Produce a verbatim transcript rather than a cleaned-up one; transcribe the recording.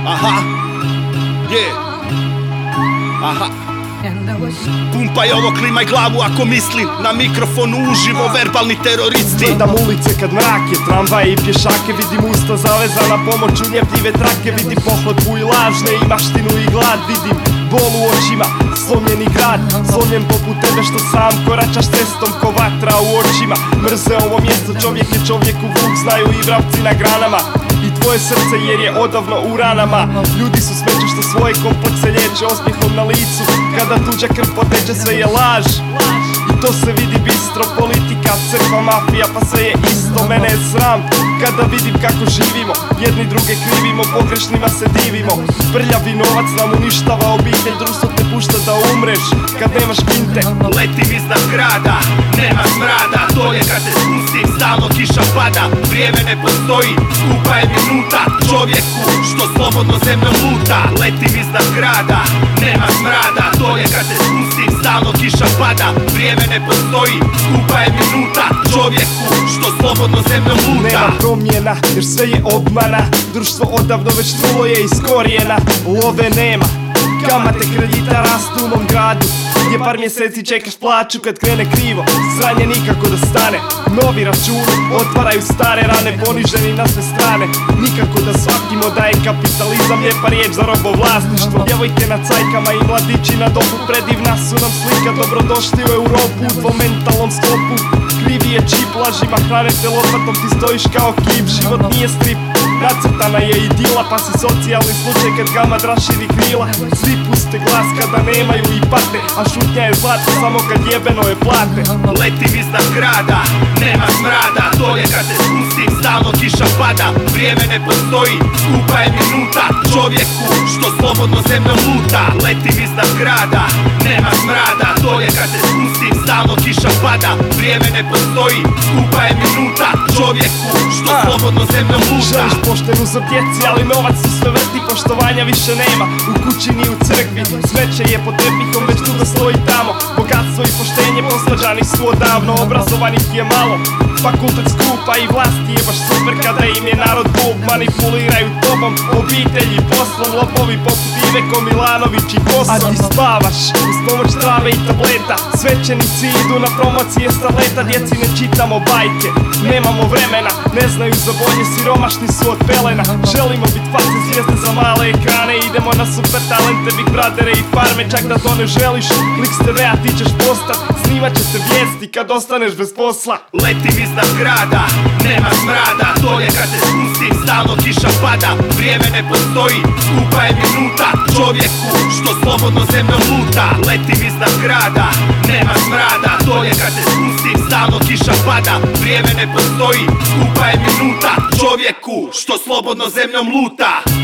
Aha, je, aha. Pumpaj ovo, klimaj glavu ako mislim. Na mikrofonu uživo, verbalni teroristi. Gledam ulice kad mrak je, tramvaje i pješake. Vidim usta zavezana pomoću ljepljive trake. Vidim pohlepu i lažne i maštinu i glad. Vidim bol u očima, slomljeni grad. Slomljen poput tebe što sam koračaš cestom ko vatra u očima. Mrze ovo mjesto, čovjek je čovjeku vuk, znaju i vrapci na granama. I tvoje srce jer je odavno u ranama. Ljudi su smeće što svoje komplekse liječe osmijehom na licu. Kada tuđa krv poteče sve je laž. I to se vidi bistro, politika, crkva, mafija, pa sve je isto. Mene je sram kada vidim kako živimo. Jedni druge krivimo, pogrešnima se divimo. Prljavi novac nam uništava obitelj, društvo te pušta da umreš kad nemaš kinte. Letim iznad grada, nema smrada. To je kad se spustim, stalno kiša pada. Vrijeme ne postoji, skupa je minuta. Čovjeku što slobodno zemljom luta. Letim iznad grada, nema smrada. To je kad se spustim, stalno kiša pada. Vrijeme ne postoji, skupa je minuta. Čovjeku što slobodno zemljom luta. Nema promjena jer sve je obmana. Društvo odavno već trulo je iskorijena. Love nema, kamate kredita rastu u mom gradu. Gdje par mjeseci čekaš plaću kad krene krivo. Sranje nikako da stane, novi računi otvaraju stare rane. Poniženi na sve strane, nikako da shvatimo da je kapitalizam lijepa riječ za robovlasništvo. Djevojke na cajkama i mladići na dobu, predivna su nam slika. Dobrodošli u Europu u tvom mentalnom sklopu. Krivi je čip, lažima hrane te lopatom, ti stojiš kao kip. Život nije strip, nacrtana je idila, pa si socijalni slučaj kad gama raširi krila. Svi puste glas kada nemaju i pate, a šutnja je zlata samo kad jebeno je plate. Letim iznad grada, nema smrada. To je kad se spustim, stalno kiša pada. Vrijeme ne postoji, skupa je minuta. Čovjeku što slobodno zemljom luta. Letim iznad grada, nema smrada. To je kad se spustim, stalno kiša pada. Vrijeme ne postoji, skupa je minuta. Čovjeku što slobodno zemljom luta. Želiš poštenu za djeci, ali novac se sve vrti, poštovanja više nema. U kući ni u crkvi, smeće je pod tepihom, već dugo stoji tamo. Bogatstvo i poštenje posvađani su odavno, obrazovanih je malo. Fakultet skupa i vlasti je baš super kada im je narod glup. Manipuliraju tobom, obitelji, poslom, lopovi poput Iveko Milanović i Kosom. A ti spavaš uz pomoć trave i tableta. Svećenici idu na promocije starleta. Djeci ne čitamo bajke, nemamo vremena. Ne znaju za bolje, siromašni su od pelena. Želimo bit face zvijezde za male ekrane. Idemo na super talente, Big Brothera i Farme. Čak da to ne želiš, lik s te vea ti ćeš postat. Snimat će se vijesti kad ostaneš bez posla. Letim iznad grada, nema smrada. To je kad se spustim, stalno kiša pada. Vrijeme ne postoji, skupa je minuta. Čovjeku što slobodno zemljom luta. Letim iznad grada, nema smrada. To je kad se spustim, stalno kiša pada. Vrijeme ne postoji, skupa je minuta. Čovjeku što slobodno zemljom luta.